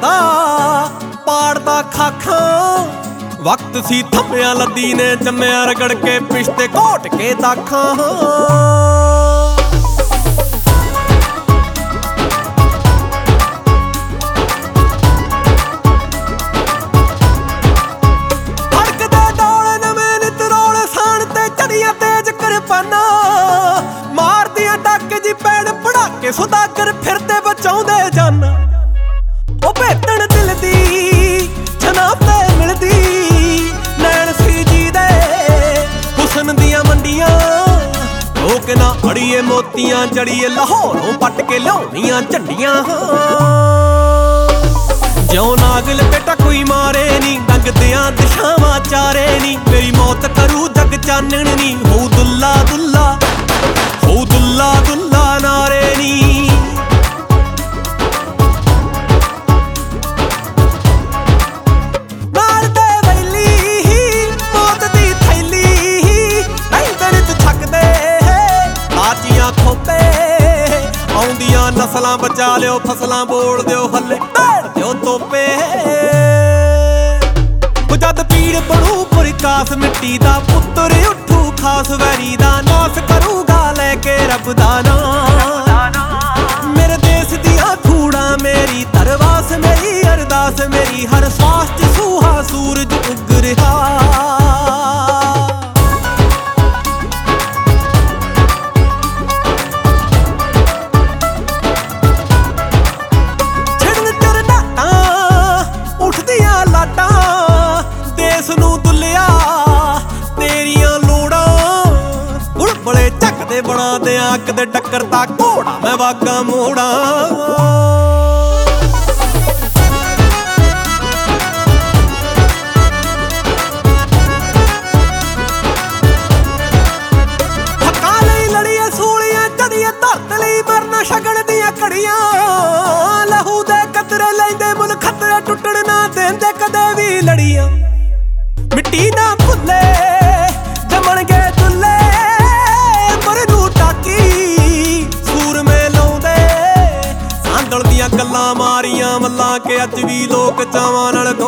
ਕਰਦਾ ਪਾੜਦਾ ਖਾਖਾਂ। ਵਕਤ ਸੀ ਥੰਮਿਆਂ ਲੱਦੀ ਨੇ ਜੰਮਿਆ ਰਗੜ ਕੇ ਪਿਸ਼ਤੇ ਘੋਟ ਕੇ ਦਾਖਾਂ। ਮਾਰਦੀਆਂ ਡੱਕ ਜੀ ਪੈਣ ਪੜਾਕੇ ਸੁਦਾਗਰ ਫਿਰਦੇ ਬਚਾਉਂਦੇ ਜਾਨ। ਉਹ ਭੇਟਣ ਦਿਲ ਦੀ ਜਨਾਬ ਤੇ ਮਿਲਦੀ ਨੈਣ ਸੀ ਜੀ ਦੇ ਹੁਸਨ ਦੀਆਂ ਮੰਡੀਆਂ। ਲੋਕ ਨਾ ਅੜੀਏ ਮੋਤੀਆਂ ਜੜੀਏ ਲਾਹੌਰੋਂ ਪੱਟ ਕੇ ਲਿਆਉਣੀਆਂ ਝੰਡੀਆਂ। ਜਿਉਂ ਨਾਗਲ ਬੇਟਾ ਕੋਈ ਮਾਰੇ ਨੀ ਡੰਗਦਿਆਂ ਦਿਸ਼ਾਵਾਂ ਚਾਰੇ ਨੀ। ਮੇਰੀ ਮੌਤ ਕਰੂ ਜਗ ਚਾਨਣ ਨੀ ਹੋ ਦੁੱਲਾ ਦੁੱਲਾ ਹੋ ਦੁੱਲਾ ਦੁੱਲਾ ਨਾਰੇ ਨੀ। ਨਾਲ ਦੇ ਵੈਲੀ ਮੌਤ ਦੀ ਥੈਲੀ ਨਹੀਂ ਦਰਦ ਛੱਕਦੇ ਆਚੀਆਂ ਖੋਪੇ। ਆਉਂਦੀਆਂ ਨਸਲਾਂ ਬਚਾ ਲਿਓ ਫਸਲਾਂ ਬੋਲ ਦਿਓ ਹੱਲੇ ਢਾੜ ਦਿਓ ਤੋਪੇ। ਜਦ ਪੀੜ ਬਣੂ ਪ੍ਰਕਾਸ਼ ਮਿੱਟੀ ਦਾ ਪੁੱਤਰ ਉੱਠੂ ਖਾਸ ਵੈਰੀ ਦਾ ਨਾਸ ਕਰੂਗਾ ਲੈ ਕੇ ਰੱਬ ਦਾ ਨਾਂ। ਮੇਰੇ ਦੇਸ਼ ਦੀਆਂ ਧੂੜਾਂ ਮੇਰੀ ਧਰਵਾਸ ਮੇਰੀ ਅਰਦਾਸ ਮੇਰੀ ਹਰ ਸਾਸ ਚ ਸੂਹਾ ਸੂਰਜ ਉੱਗ ਰਿਹਾ। ਬਣਾ ਦਿਆਂ ਕਦੇ ਟੱਕਰ ਤਾਂ ਘੋੜਾ ਮੈਂ ਵਾਗਾ ਮੋੜਾ। ਹੱਕਾਂ ਲਈ ਲੜੀਏ ਸੂਲੀਆਂ ਚੜੀਏ ਧਰਤ ਲਈ ਮਰਨ ਸ਼ਗਨ ਦੀਆਂ ਘੜੀਆਂ। ਲਹੂ ਦੇ ਕਤਰੇ ਲੈਂਦੇ ਮੁੱਲ ਖਤਰੇ ਟੁੱਟਣ ਨਾ ਦੇਂਦੇ ਕਦੇ ਵੀ ਲੜੀਆਂ। ਮਿੱਟੀ ਨਾ ਭੁੱਲੇ ਜੰਮਣਗੇ ਦੁੱਲੇ ਗੱਲਾਂ ਮਾਰੀਆਂ ਮੱਲਾਂ ਕੇ ਅੱਜ ਵੀ ਲੋਕ ਚਾਵਾਂ ਨਾਲ